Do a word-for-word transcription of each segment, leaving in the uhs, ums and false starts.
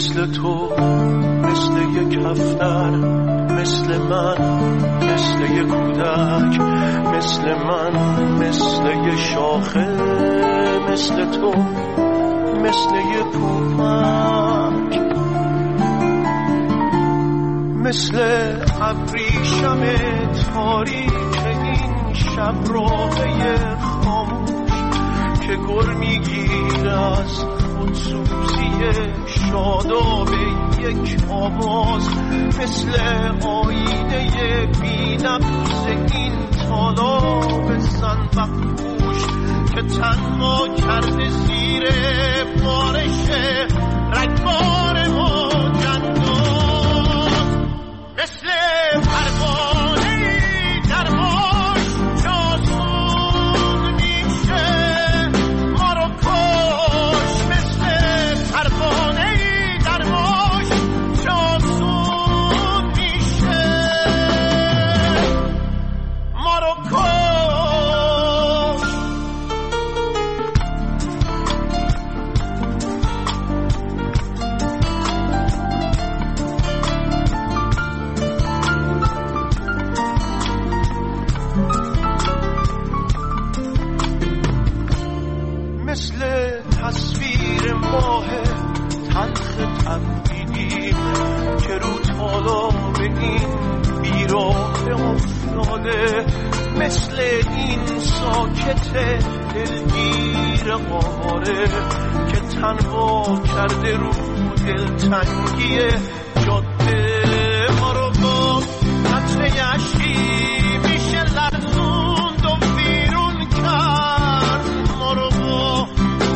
مثل تو، مثل یک هفتر، مثل من، مثل یک کودک، مثل من، مثل یک شاخه، مثل تو، مثل یک پوپک، مثل ابریشم تاریک این شب راهی خاموش که گر میگیر از خودسوزی شاداب یک آواز، مثل آینه بی‌نقص این تالاب زنبقپوش که تنها کرده زیر بارش رگبار ما جندان، مثل پروانه در باش جاسون میشه ما رو کش، مثل پروانه در باش جاسون میشه ما رو کش. تصویر ماه تلخ تبدیلی که رو تالاب این بیراه افتاده، مثل این ساکت دلگیر قاره که تنها کرده رو دلتنگی جاده ما رو با قطره اشکی میشه لرزوند و بیرون کرد، ما رو با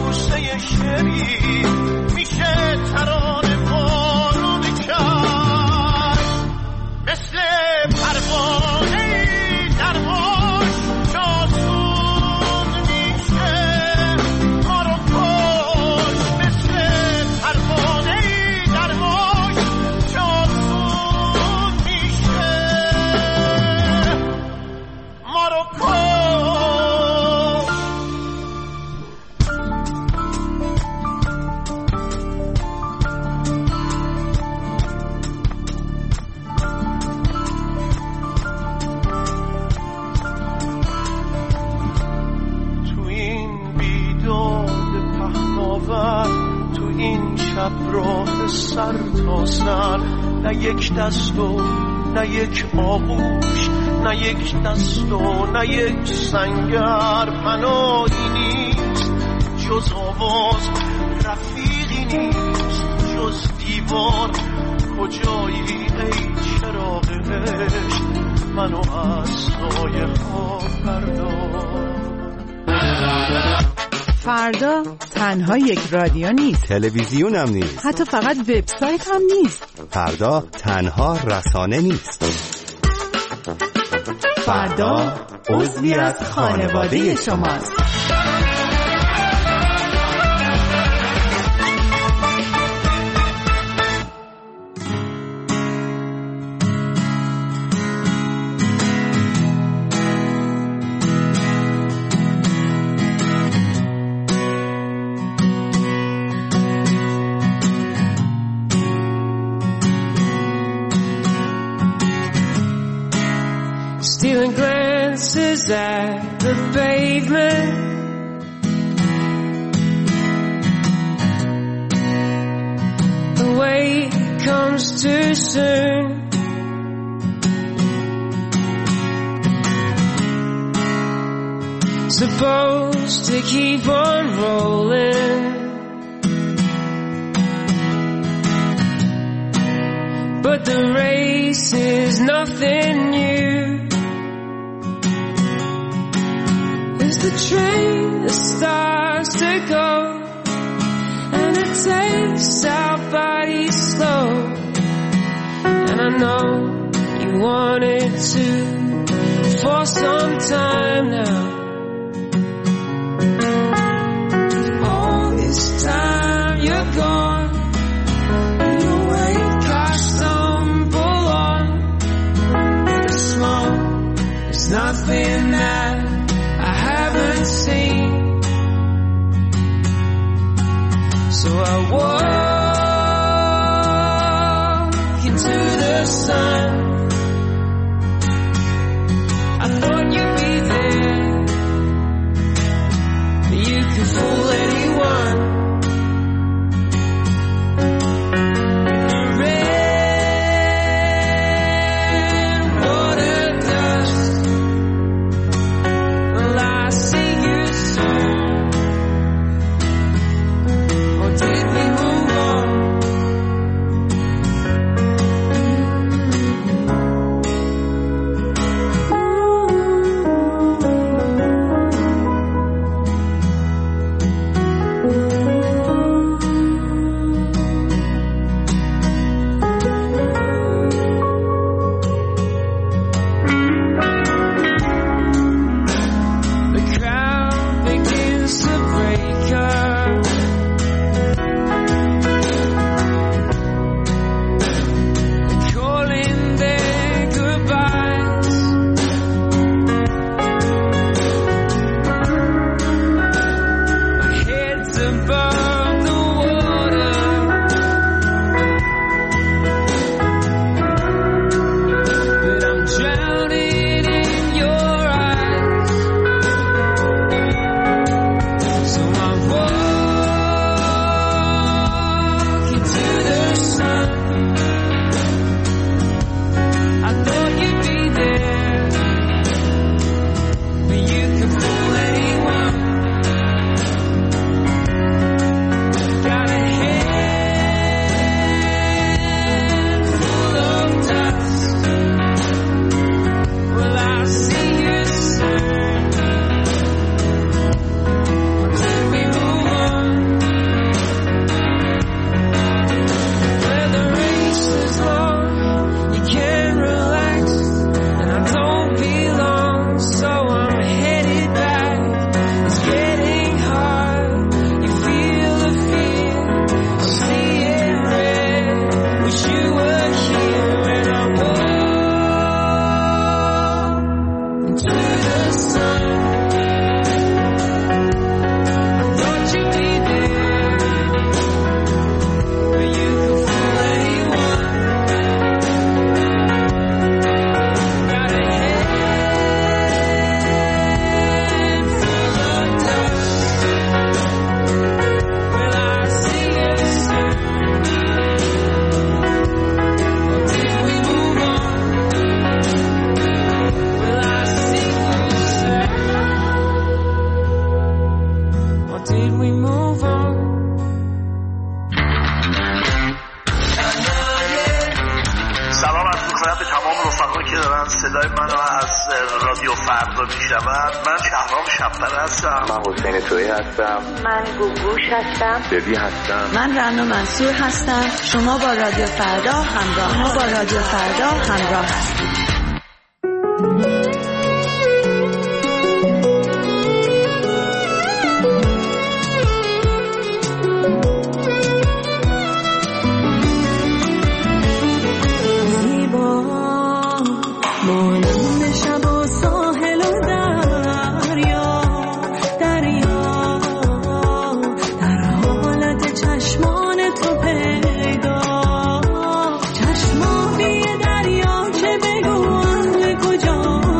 شری میشه ترانه بارون کرد، مثل پروانه در باش جاسون میشه ما رو کش، مثل پروانه در باش جاسون میشه ما رو کش. تو این شب راه سر تا سر، نه یک دست و نه یک آغوش، نه یک دست و نه یک سنگر، پناهی نیست جز آواز، رفیقی نیست جز دیوار، کجایی ای چراغ عشق منو از سایه ها بردار. فردا تنها یک رادیو نیست، تلویزیون هم نیست، حتی فقط وبسایت هم نیست. فردا تنها رسانه نیست، فردا عضوی از خانواده شماست. Stealing glances at the pavement, the wait comes too soon. Supposed to keep on rolling, but the race is nothing new. As the train that starts to go, and it takes our bodies slow, and I know you wanted to for some time now. All this time you're gone, your weight car stumble on, the smoke is nothing that I haven't seen. So I walk sun. I thought you'd be there, but you could fool anyone. صدای منو از رادیو فردا میشنوند. من شهرام شب‌پر هستم. من حسین تویی هستم. من گوگوش هستم. ببی هستم. من رنا منصور هستم. شما با رادیو فردا همراه ما با رادیو فردا همراه هستید. چشمانی دریا که بگو اهل کجا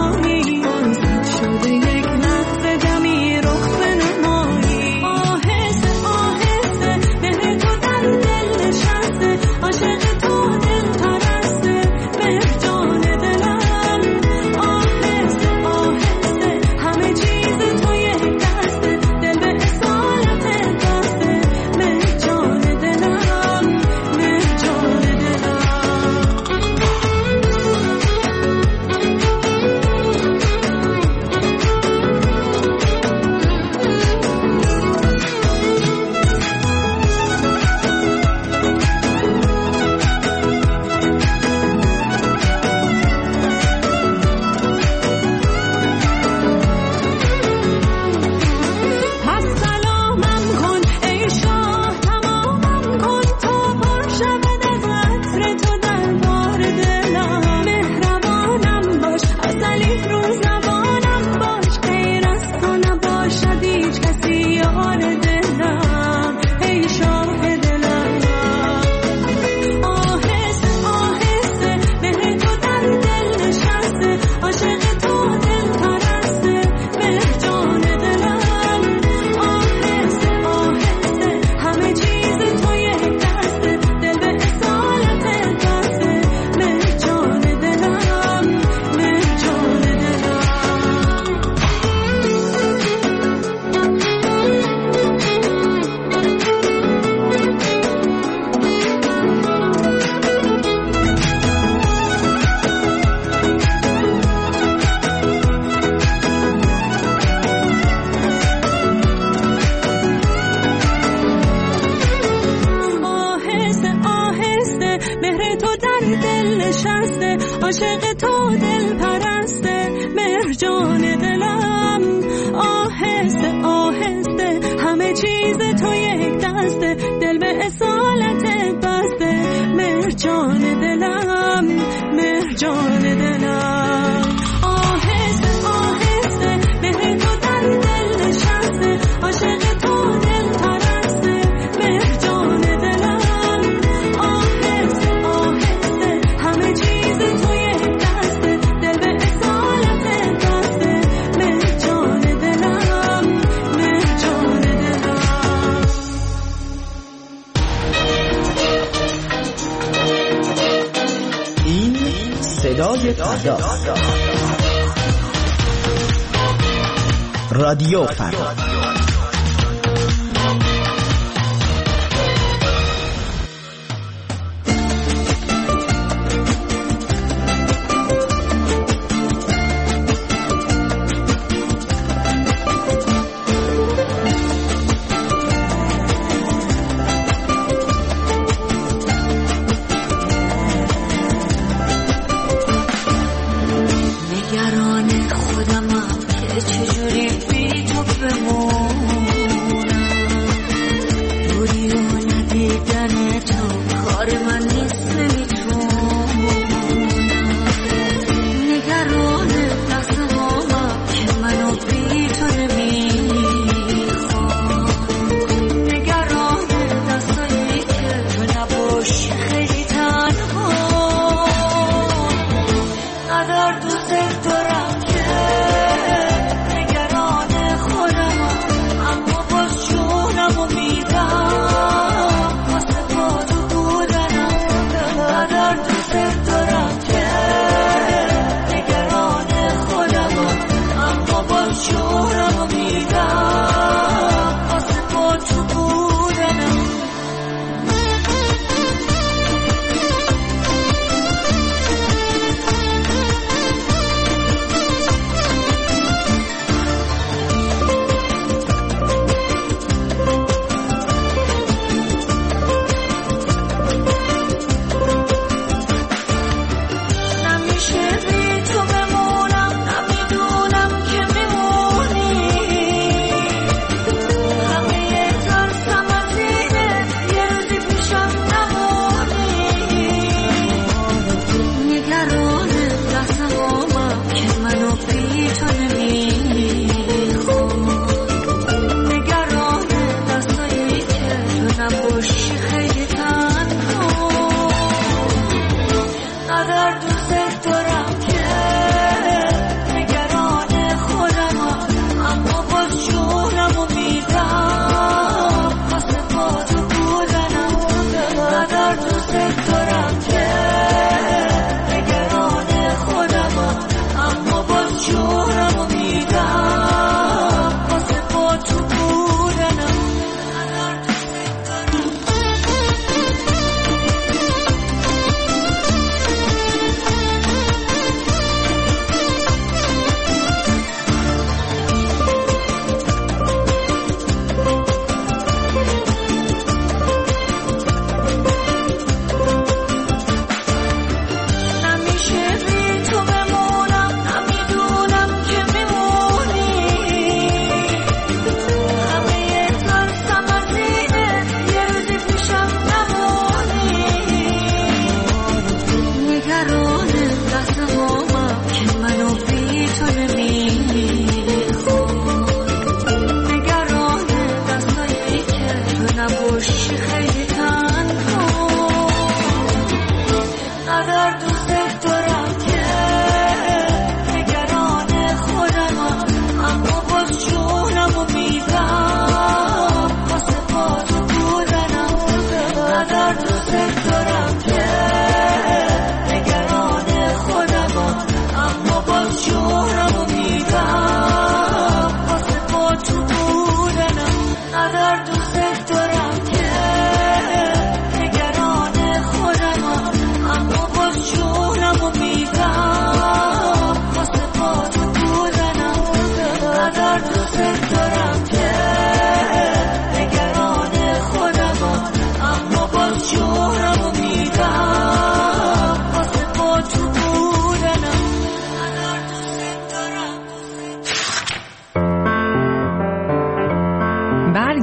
عاشق تو دل پرسته مرجان دلم، آهسته آهسته همه چیز تو یک دسته، دل به اصالت بسته مرجان دلم، مرجان دلم. آهسته آهسته مهر تو در دل نشسته، عاشق تو دل پرسته مرجان دلم، آهسته آهسته همه چیز تو یک دسته، دل به اصالت بسته مرجان دلم، مرجان دلم. این صدای فردا، رادیو فردا. نگران خودمم که چجوری بی تو بمونم،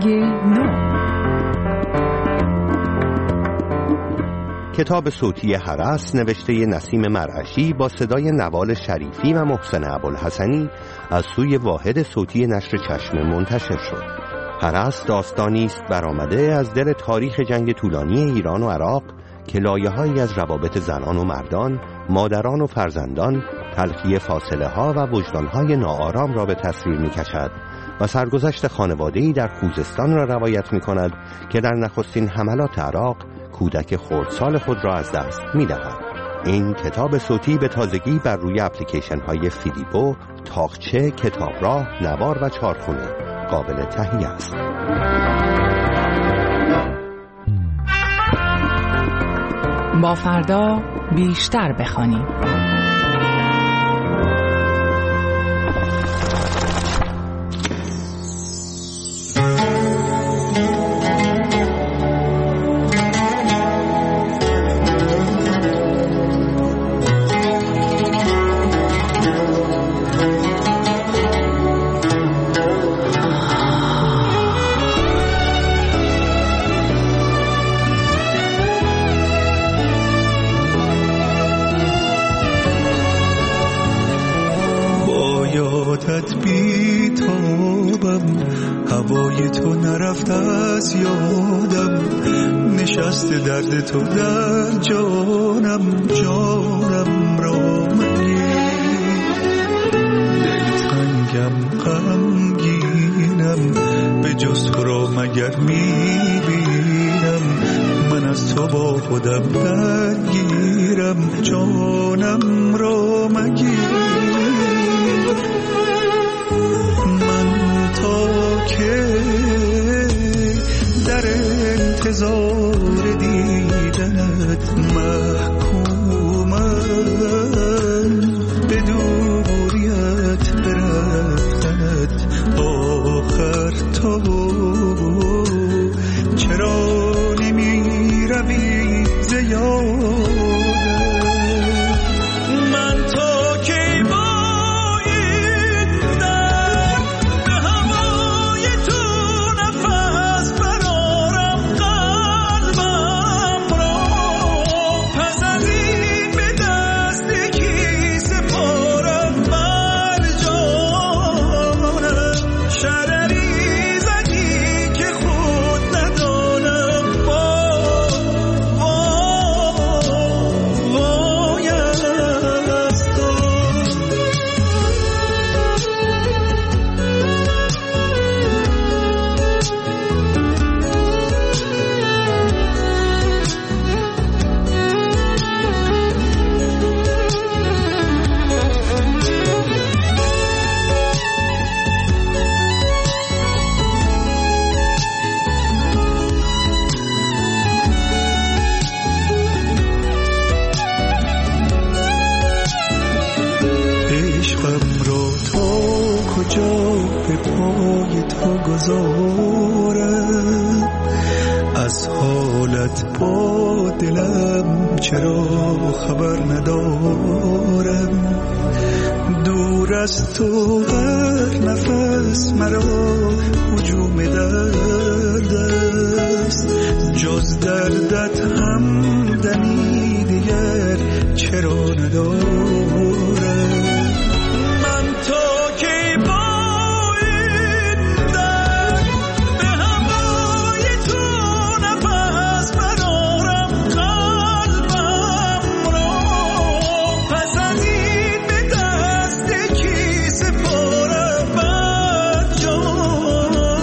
رنگ نو. کتاب صوتی هرس نوشته نسیم مرعشی با صدای نوال شریفی و محسن ابوالحسنی از سوی واحد صوتی نشر چشمه منتشر شد. هرس داستانی است برآمده از دل تاریخ جنگ طولانی ایران و عراق که لایه‌هایی از روابط زنان و مردان، مادران و فرزندان، تلخی فاصله ها و وجدانهای ناآرام را به تصویر می کشد و سرگذشت خانواده‌ای در خوزستان را روایت می کند که در نخستین حملات عراق کودک خردسال خود را از دست می دهد. این کتاب صوتی به تازگی بر روی اپلیکیشن های فیلیپو، تاقچه، کتابراه، نوار و چارخونه قابل تهیه است. با فردا بیشتر بخوانیم. یادت بی تابم، هوای تو نرفت از یادم، نشست درد تو در جانم، جانم را مگیر، دلتنگم غمگینم، به جز تو را مگر میبینم، من از تو با خودم درگیرم، جانم را مگیر. که در انتظار دیدنت محکومم، به دوریت برفتنت آخر تو چرا نمی روی ز یادم. من تا کی با این درد به هوای تو نفس برارم قلبم را، پس از این به دست کی سپارم بر جانم، شرری زدی که خود ندانم، وای از تو. عشقم را تا کجا به پای تو گذارم، از حالت با دلم چرا خبر ندارم، دور از تو هر نفس مرا هجوم درد است، جز دردت هم دمی دیگر چرا ندارم. من تا کی با این درد به هوای تو نفس برارم قلبم را، پس از این به دست کی سپارم بر جانم،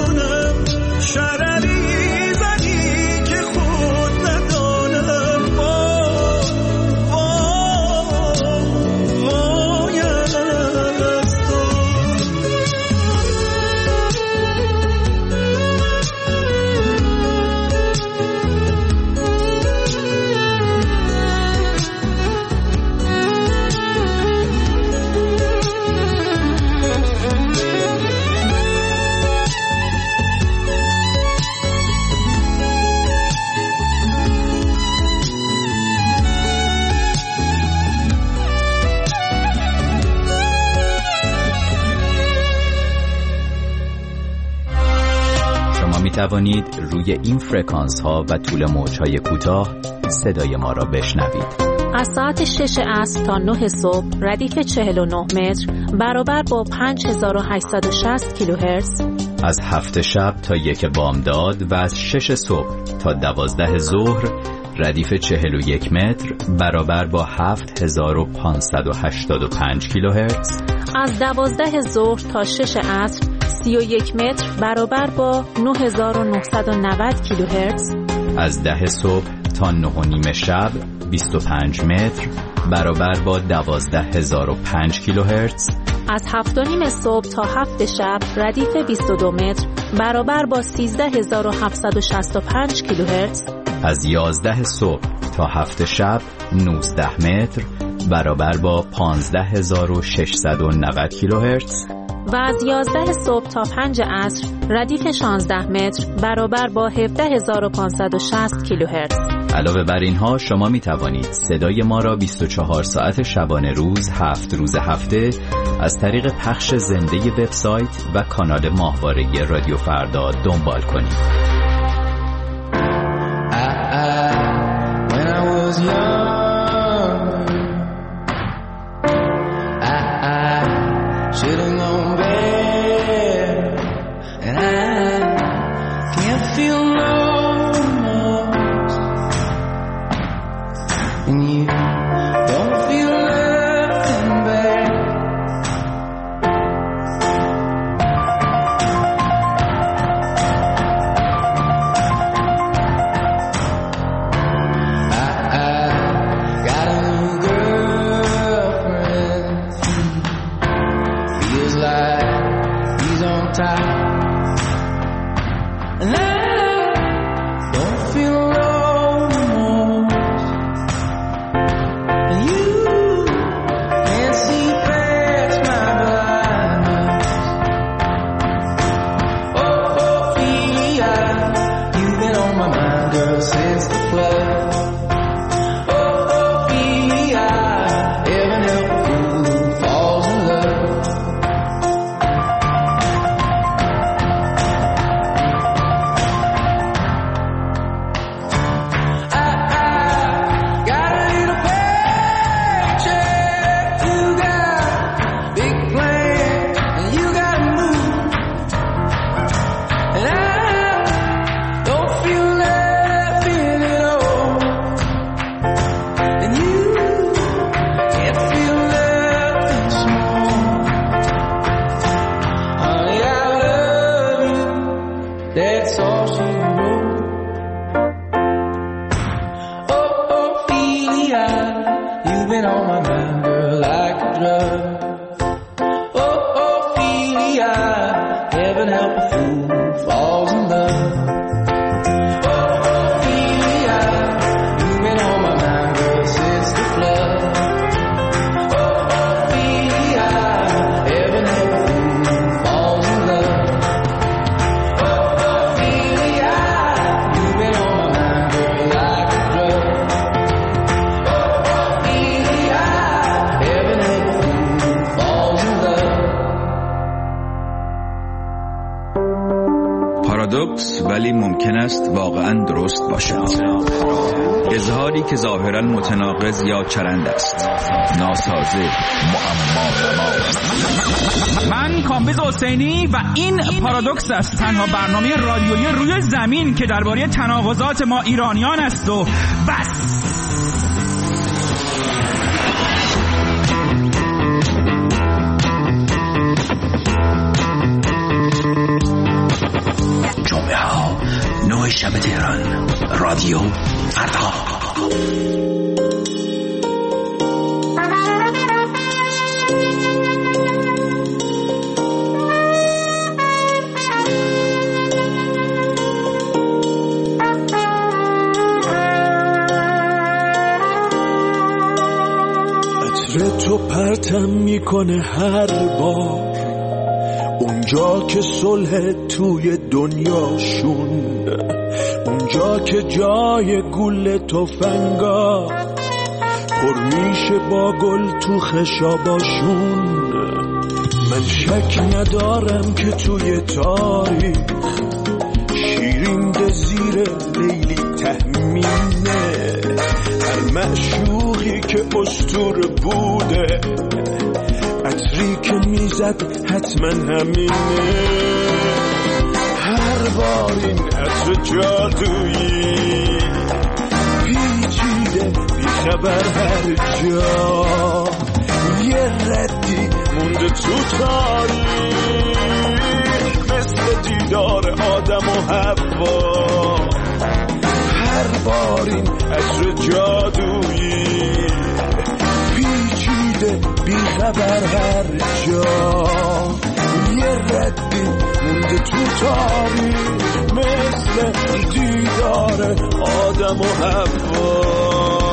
می توانید روی این فرکانس ها و طول موج های کوتاه صدای ما را بشنوید. از ساعت شش عصر تا نه صبح ردیف چهل و نه متر برابر با پنج هزار و هشتصد و شصت کیلوهرتز. از هفت شب تا یک بامداد و از شش صبح تا دوازده ظهر ردیف چهل و یک متر برابر با هفت هزار و پانصد و هشتاد و پنج کیلوهرتز. از دوازده ظهر تا شش عصر سی و یک متر برابر با نه هزار و نهصد و نود کیلوهرتز. از ده صبح تا نه و نیم شب بیست و پنج متر برابر با دوازده هزار و پنج کیلوهرتز. از هفت و نیم صبح تا هفت شب ردیف بیست و دو متر برابر با سیزده هزار و هفتصد و شصت و پنج کیلوهرتز. از یازده صبح تا هفت شب نوزده متر برابر با پانزده هزار و ششصد و نود کیلوهرتز. و از یازده صبح تا پنج عصر ردیف شانزده متر برابر با هفده هزار و پانصد و شصت کیلوهرتز. علاوه بر اینها شما می توانید صدای ما را بیست و چهار ساعت شبانه روز هفت روز هفته از طریق پخش زنده وبسایت و کانال ماهواره رادیو فردا دنبال کنید. ولی ممکن است واقعا درست باشد. اظهاری که ظاهرا متناقض یا چرند است، ناسازه، معما. من کامبیز حسینی و این پارادوکس است، تنها برنامه رادیویی روی زمین که درباره تناقضات ما ایرانیان است و بس. نوع شب تهران، رادیو فردا. عطر تو پرتم میکنه هر بار اونجا که صلح توی دنیاشون، اونجا که جای گل تفنگا پر میشه با گل تو خشاباشون. من شک ندارم که توی تاریخ پشتور بوده، عطری که میزد حتما همینه. هر بار این عطر جادویی پیچیده بیخبر هر جا، یه ردی مونده تو تاریخ مثل دیدار آدم و حوا. هر بار این عطر جادویی پیچیده بیخبر هر جا، یه ردی مونده تو تاریخ مثل دیدار آدم و حوا.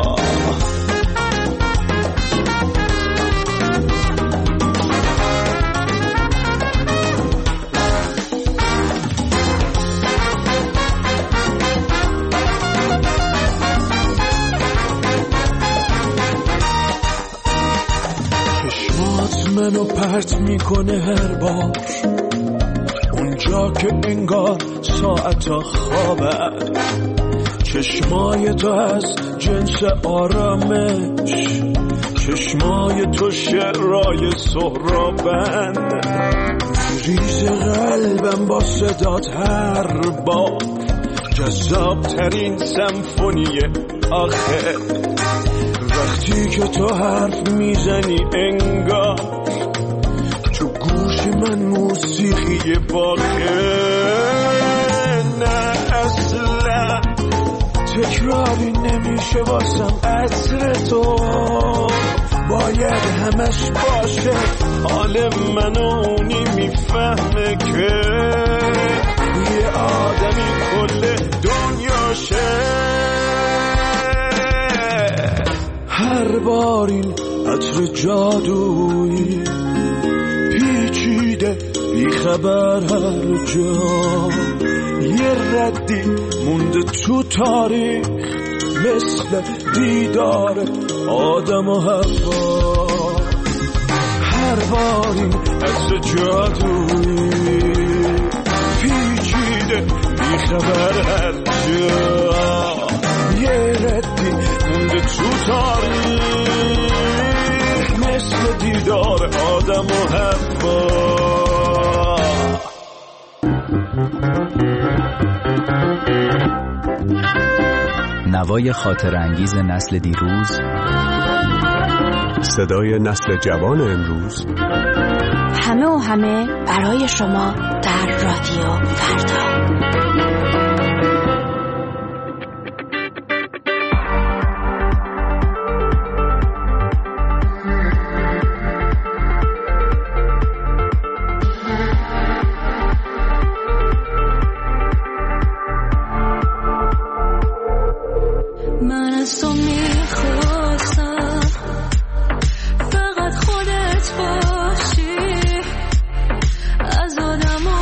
منو پرت میکنه هر بار اونجا که انگار ساعتا خوابه. چشمای تو از جنس آرامش، چشمای تو شعرهای سهرابن. ریز قلبم با صدات هر بار جذاب ترین سمفونی آخر. وقتی که تو حرف میزنی انگار تو گوش من موسیقی باخه. نه اصلا تکراری نمیشه واسم عطر تو، باید همش باشه حال من و اونی میفهمه که یه آدمی کل دنیاشه. هر بار این عطر جادویی پیچیده بیخبر هر جا، یه ردی مونده تو تاریخ مثل دیدار آدم و حوا. هر بار این عطر جادویی پیچیده بیخبر هر جا، یه ردی مونده تو تاریخ مثل دیدار آدم و حوا. نوای خاطر انگیز نسل دیروز، صدای نسل جوان امروز، همه و همه برای شما در رادیو فردا. فقط خودت باشی، از آدم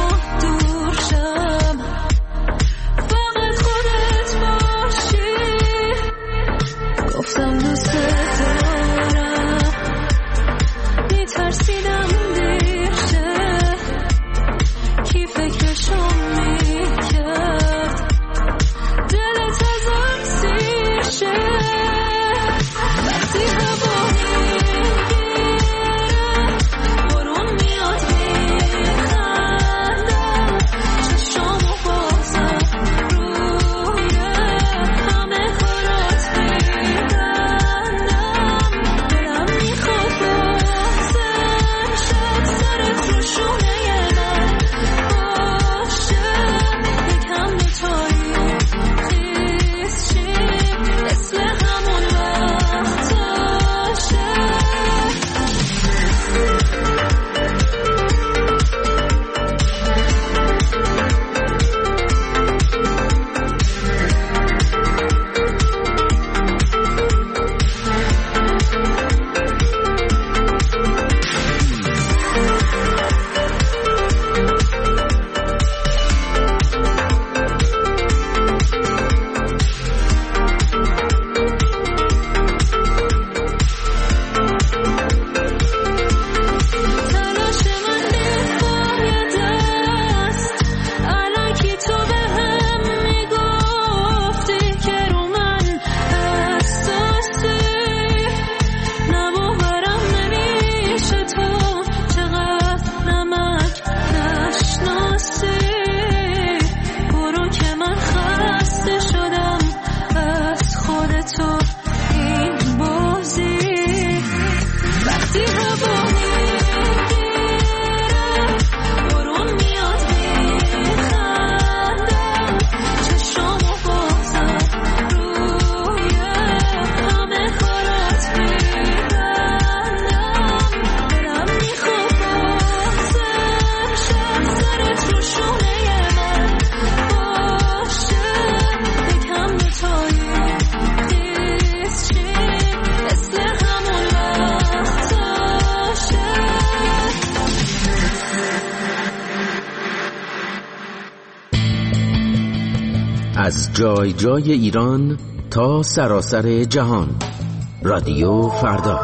از جای جای ایران تا سراسر جهان. رادیو فردا.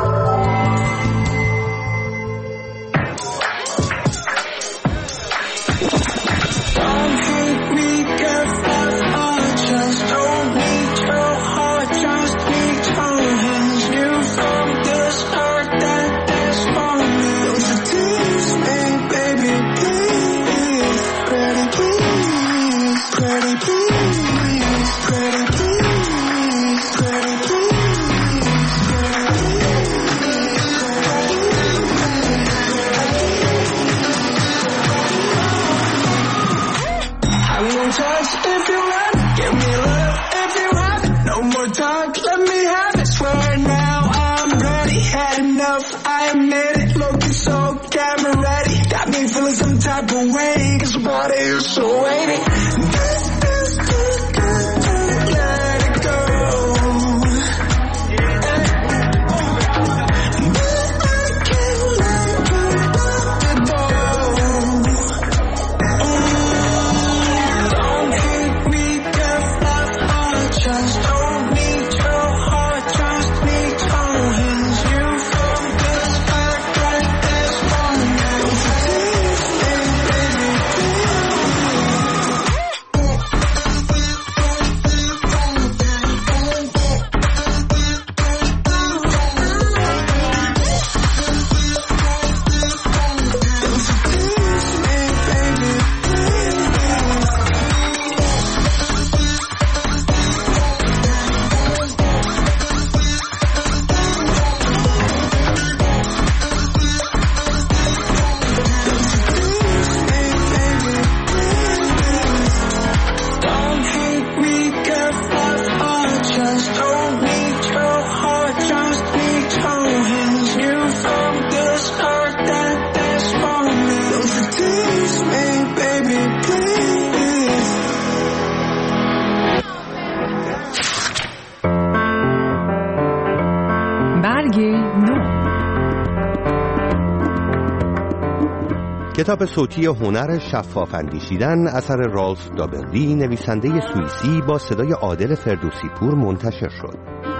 کتاب صوتی هنر شفاف اندیشیدن اثر رالف دابردی نویسنده سوئیسی با صدای عادل فردوسی پور منتشر شد.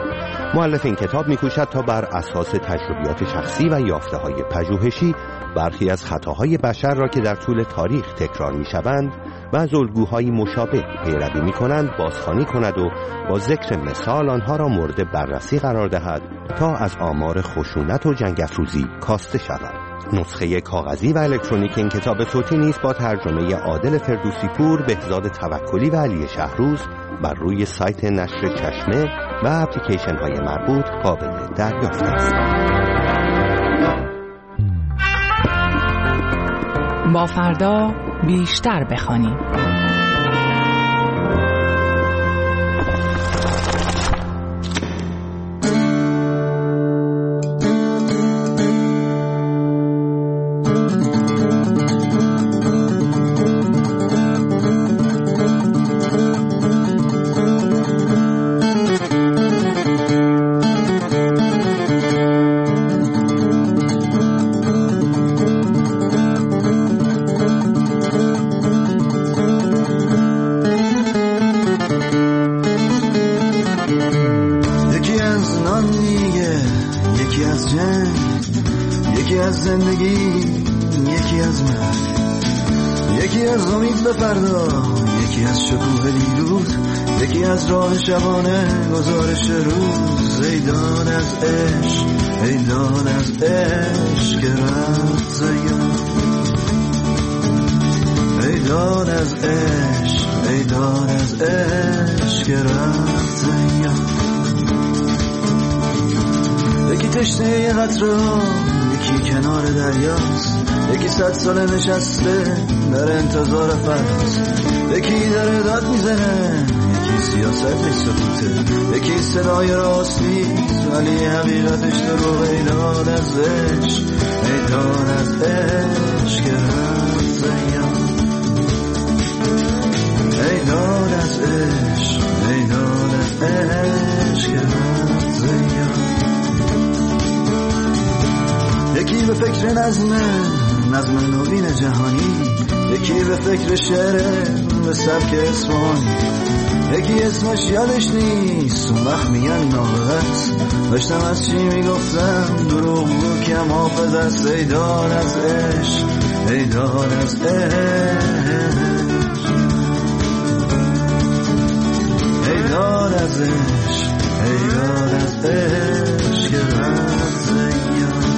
مؤلف این کتاب می‌کوشد تا بر اساس تجربیات شخصی و یافته‌های پژوهشی برخی از خطاهای بشر را که در طول تاریخ تکرار می‌شوند و از الگوهای مشابه پیروی می‌کنند بازخوانی کند و با ذکر مثال آنها را مورد بررسی قرار دهد تا از آمار خشونت و جنگ افروزی کاسته شود. نسخه کاغذی و الکترونیک این کتاب صوتی نیز با ترجمه عادل فردوسی پور، بهزاد توکلی و علی شهروز بر روی سایت نشر چشمه و اپلیکیشن های مربوط قابل دریافت است. با فردا بیشتر بخوانیم. شبانه گزارش روز، ایدان از عشق، ایدان از عشق رفت زیان، ایدان از عشق، ایدان از عشق رفت زیان. یکی تشنه یه قطره ها، یکی کنار دریاست، یکی صد ساله نشسته در انتظار فراست، یکی داره داد میزنه، سیاستش سکوته، یکی صدای راست نیست ولی حقیقتش دروغ. ایدان از عشق، ایدان از عشق رفت زیان، ایدان از عشق، ایدان از عشق رفت زیان. یکی به فکر نظمه، نظم نوین جهانی، یکی به فکر شعر به سبک اصفهانی، یکی اسمش یادش نیست اون وقت میگن نابغه‌ست. داشتم از چی میگفتم دروغ بود کم حافظ است. ای دار از عشق ای دار از عشق ای دار از عشق ای دار از عشق که رفت زیاد.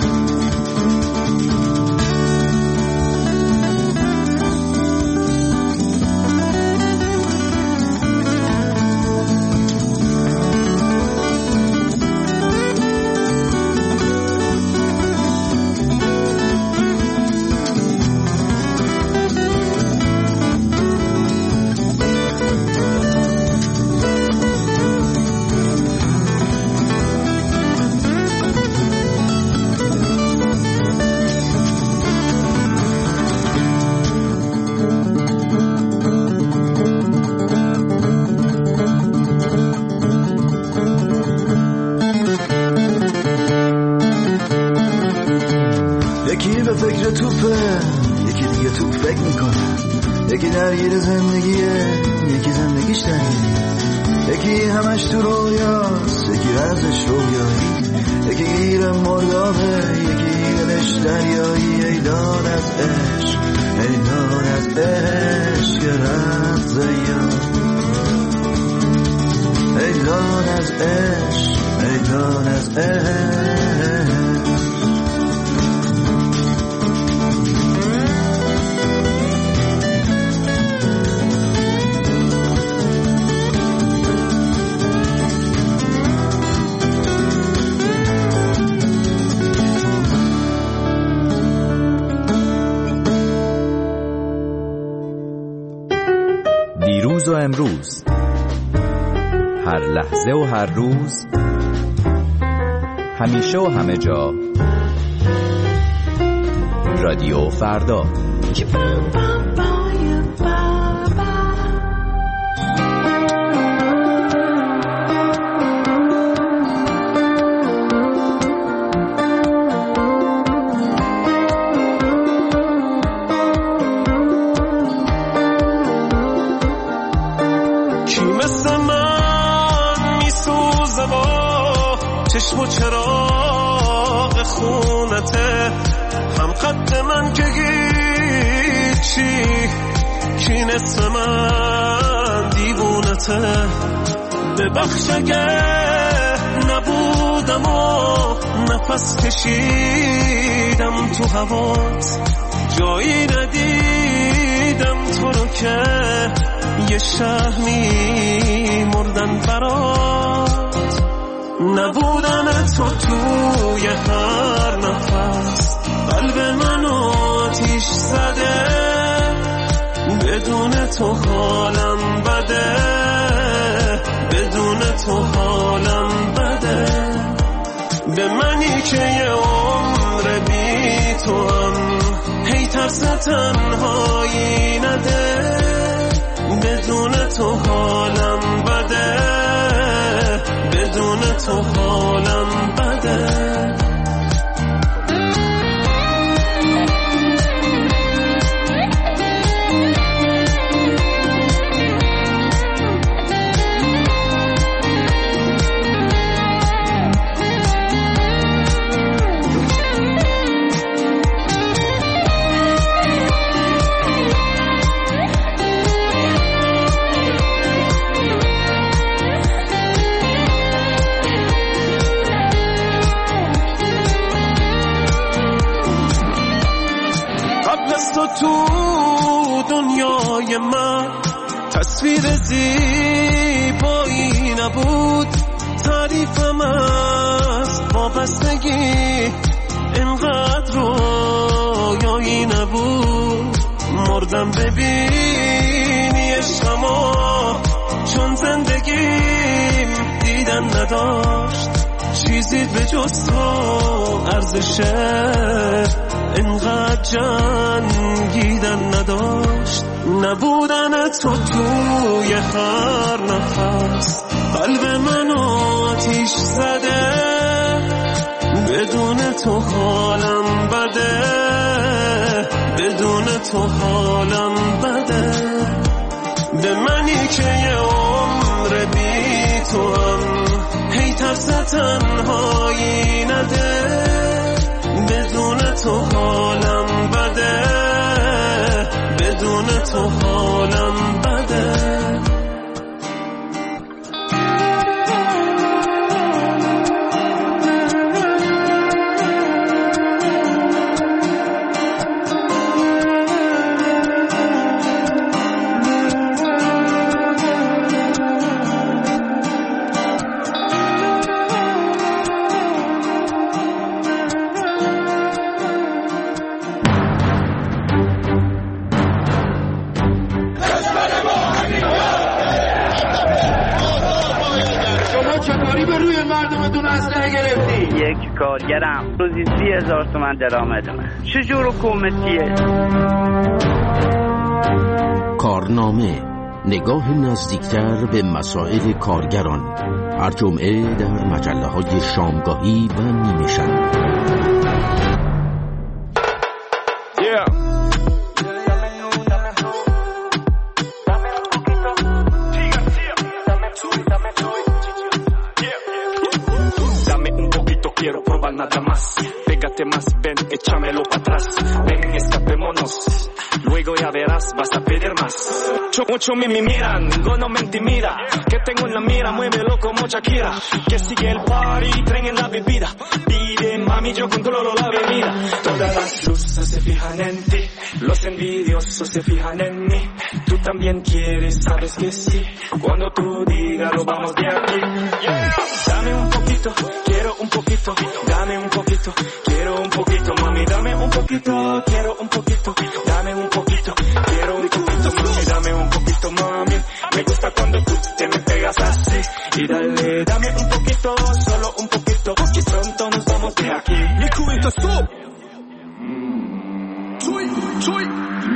یکی به فکر توپه یکی دیگه توپ فکر میکنه. یکی درگیر زندگیه یکی زندگیش درگیره. یکی همش تو رویاست یکی رازش رویایی. یکی گیر مردابه یکی دلش دریایی. ای دار از عشق ای دار از عشق که رفت زیاد. ای دار از عشق ای دار از عشق. دیروز و امروز، هر لحظه و هر روز، همیشه و همه جا، رادیو فردا. چشم و چراغ خونته هم قد من که هیچی کی نصف من دیوونته. ببخش اگه نبودم و نفس کشیدم تو هوات. جایی ندیدم تو رو که یه شهر می مردن برات. نبودن تو توی هر نفس قلب منو آتیش زده. بدون تو حالم بده بدون تو حالم بده. به منی که یه عمر بی تو هم هی ترس تنهایی نده. بدون تو حالم بده بدون تو حالم بده. تو دنیای من تصویر زیبایی نبود. تعریفم از وابستگی اینقدر رویایی نبود. مردم ببینی عشقمو چون زندگیم دیدن نداشت. چیزی به جز تو ارزشه اینقدر جنگیدن نداشت. نبودن تو توی هر نفس قلب منو آتیش زده. بدون تو حالم بده بدون تو حالم بده. به منی که یه واسه تنهایی نده بدون تو حالم بده بدون تو حالم بده یک کارگرم روزی سی هزار تومن درآمد من. چجور حکومتیه؟ کارنامه، نگاه نزدیکتر به مسائل کارگران، هر جمعه در مجله های شامگاهی و نیمه شب. Nada más, pégate más, ven, échamelo para atrás, ven, escapémonos, luego ya verás, vas a pedir más. Mucho me miran, ninguno me intimida, que tengo en la mira, muévelo como Shakira, que sigue el party, tren en la bebida, pide mami, yo controlo la avenida. Todas las luces se fijan en ti, los envidiosos se fijan en mí, tú también quieres, sabes que sí, cuando tú digas lo vamos de aquí. Yeah. Dame un poquito, quiero un poquito, dame un poquito, quiero un poquito, mami, dame un poquito, quiero un poquito, dame un poquito, quiero un poquito, mami, dame un poquito, mami, me gusta cuando tú te me pegas así, y dale, dame un poquito, solo un poquito, y pronto nos vamos de aquí. Mi cubito, stop! Chuy, chuy!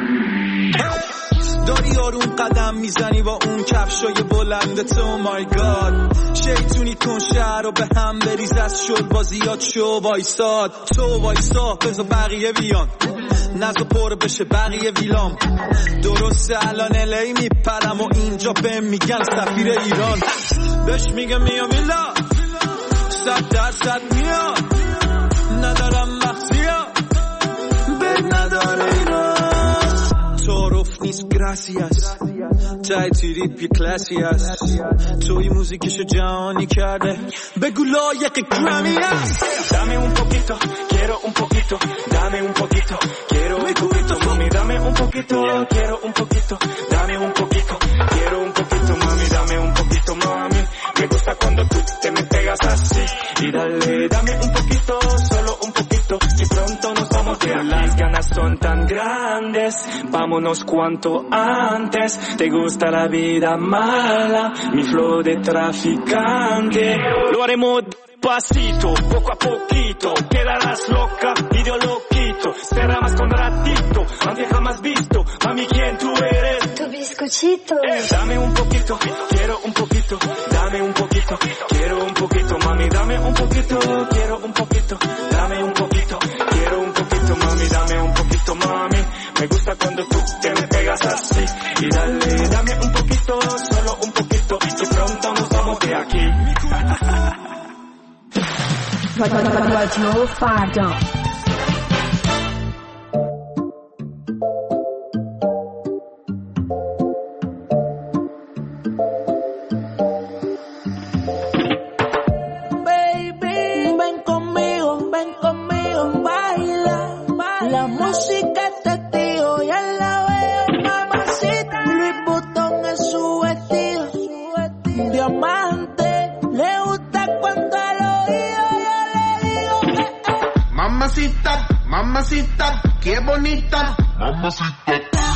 داری آروم قدم میزنی با اون کفشای بلندت oh my god شیطونی کن شهر رو به هم بریز از شل بازیات شو وایساد تو وایسا بذار بقیه بیان نزو پر بشه بقیه ویلام درسته الان الی میپرم و اینجا به میگن سفیر ایران بهش میگه میا میلا صد درصد میا ندارم مخزیا بد نداره ایران تعارف نیست گراسیاس تای تیریت بی کلاسی هست توی موزیکشو جهانی کرده بگو لایق گرامی هست Dame un poquito, quiero un poquito, dame un poquito, quiero un poquito, mami, dame un poquito, quiero un poquito, dame un poquito, quiero un poquito, mami, dame un poquito, mami, me gusta cuando tú te me pegas así, y dale, dame un poquito, solo un poquito, y pronto nos vamos de aquí. Las ganas son tan grandes, vámonos cuanto antes, te gusta la vida mala, mi flow de traficante, lo haremos pasito, poco a poquito, quedarás loca y yo lo quito, será más con ratito, aunque jamás visto, mami, ¿quién tú eres? Tu bizcochito. Eh, dame un poquito, quiero un poquito, dame un poquito, quiero un poquito, mami, dame un poquito, quiero un poquito, dame un poquito, quiero un poquito, mami, dame un poquito, mami, me gusta cuando tú te me pegas así, y dale, dame un poquito, solo un poquito, y pronto nos vamos de aquí. رادیو فردا Mamacita, qué bonita. Mamacita.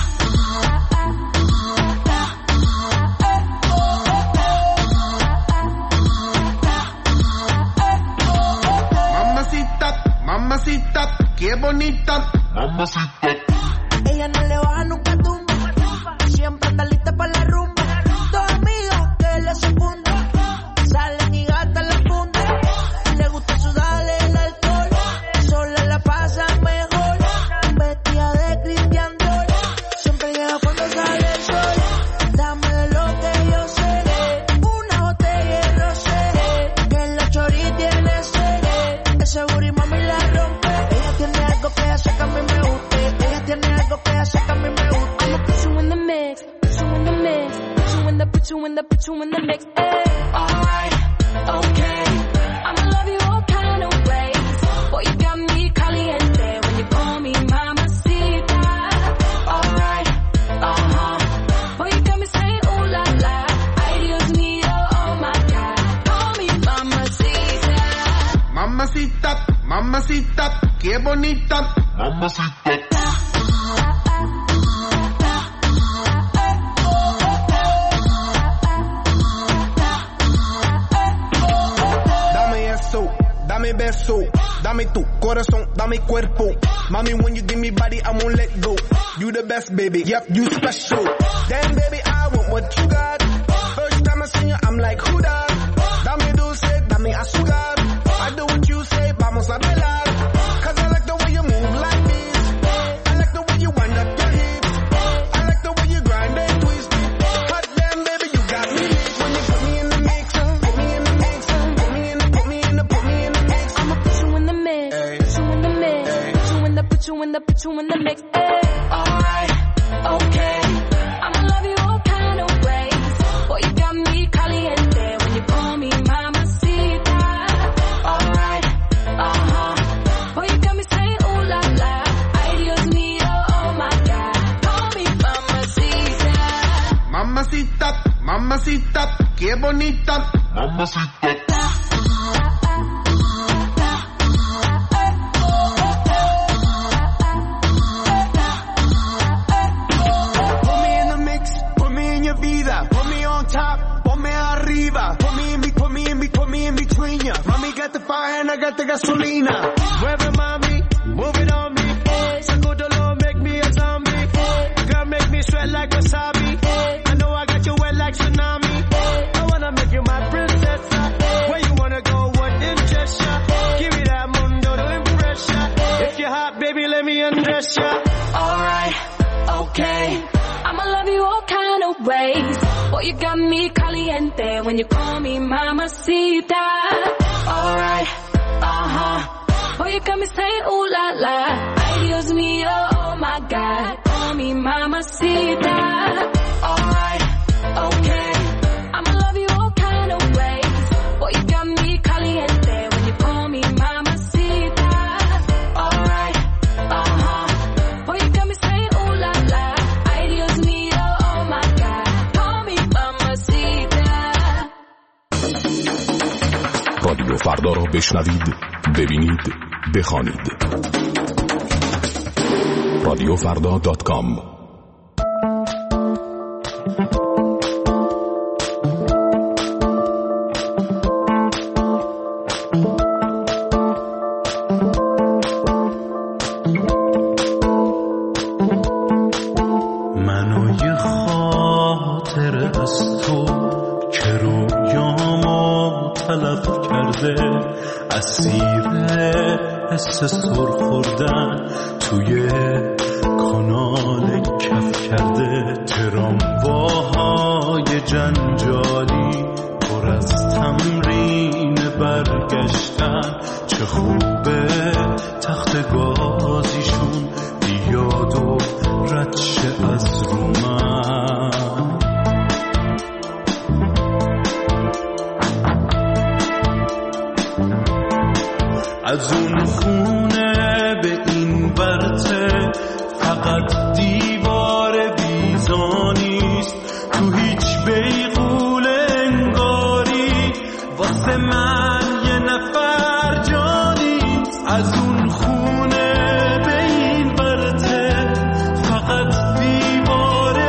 Mamacita, mamacita, qué bonita. Mamacita. Ella no le baja nunca tumba, siempre anda lista para la rumba. Dos amigas que le secundan, salen y gastan la funda. Le gusta sudarle el alcohol, sola la pasa mejor, vestida de Christian Dior, siempre llega cuando sale el sol. Dame de lo que yo seré, una botella de rosé, que el ocho put you in the, put you in the mix. Ay. Alright, okay. I'ma love you all kind of ways. Boy, you got me caliente when you call me mamacita. Alright, uh-huh. Boy, you got me saying ooh la la. Ay, Dios mío, oh my God. Call me mamacita. Mamacita, mamacita, qué bonita. Mamacita. Dame beso, dame tu corazón, dame cuerpo. Mommy, when you give me body, I won't let go. You the best, baby, yep, you special. Damn, baby, I want what you got. First time I seen you, I'm like, who that? Dame dulce, dame azúcar. I do what you say, vamos a bailar. Cause I like the way you move like this. I like the way you wind up your hips. I like the way you grind and twist it. Hot damn, baby, you got me lit. When you put me in the mix, put me in the mix, put me in the, put me in the, put me in the mix. I'ma put you in the mix, ay. Put you in the mix, ay. Put you in the, put you in the, put you in the mix. Ay. Alright, okay. I'ma love you all kind of ways. Boy, you got me caliente when you call me mamacita. Alright, uh-huh. Boy, you got me saying ooh la la. Ay, Dios mío, oh my God. Call me mamacita. Mamacita, mamacita, qué bonita. Mamacita. And I got the gasolina. Mueve mami, move it on me. Sacudolo, make me a zombie. Girl, make me sweat like wasabi. I know I got you wet like tsunami. I wanna make you my princess. Where you wanna go, what interest ya? Give me that mundo to impress ya. If you're hot, baby, let me undress ya. Alright, okay. I'ma love you all kind of ways. Boy, you got me caliente when you call me mamacita. Alright, uh-huh. Boy, you got me saying ooh la la. Ay, Dios mío, oh my God. Call me mamacita. Alright, okay. I'ma love you all kind of ways. Boy, you got me caliente when you call me mamacita. Alright, uh-huh. Boy, you got me saying ooh la la. Ay, Dios mío, oh my God. Call me mamacita. رادیو فردا را بشنوید، ببینید، بخوانید. رادیو فردا دات کام. حس سر خوردن توی کانال کف کرده، ترامواهای جنجالی پر از تمرین برگشتن. چه خوبه تخت گازیشون بیاد و رد شه از رو من. از اون خونه به این ورته فقط دیوار بیزانیست، تو هیچ بیغول انگاری واسه من یه نفر جانیست. از اون خونه به این ورته فقط دیوار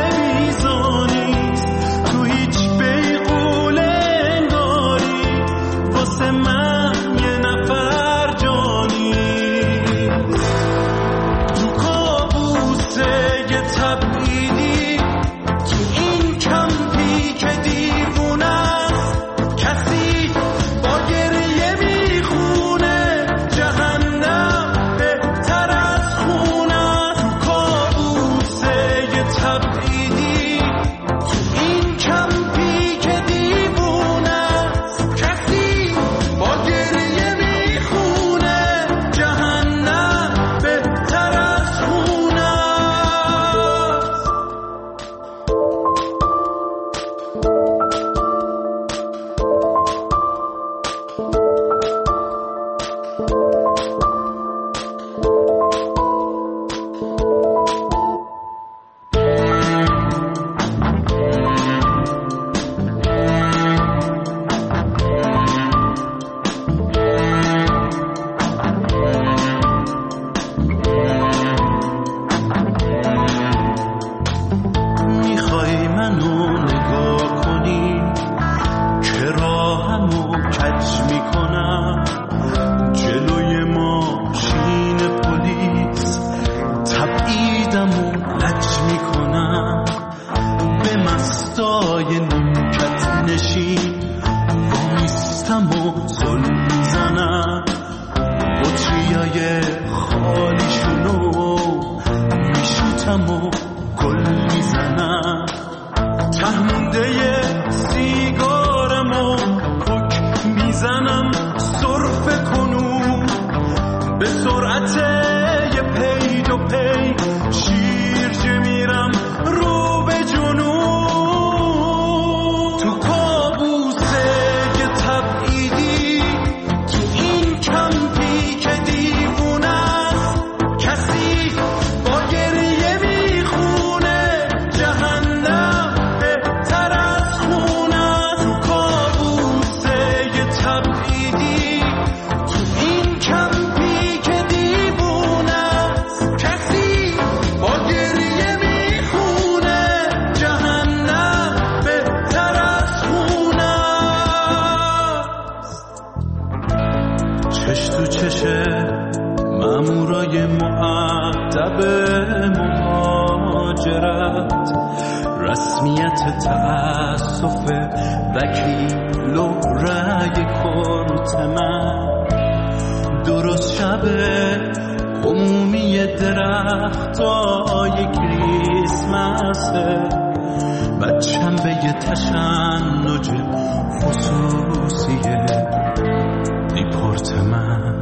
رسمیت تأسف وکیل و رأی کورت من درست شبه عمومی درختای کریسمسه بچم به یه تشنج خصوصی دیپورت من.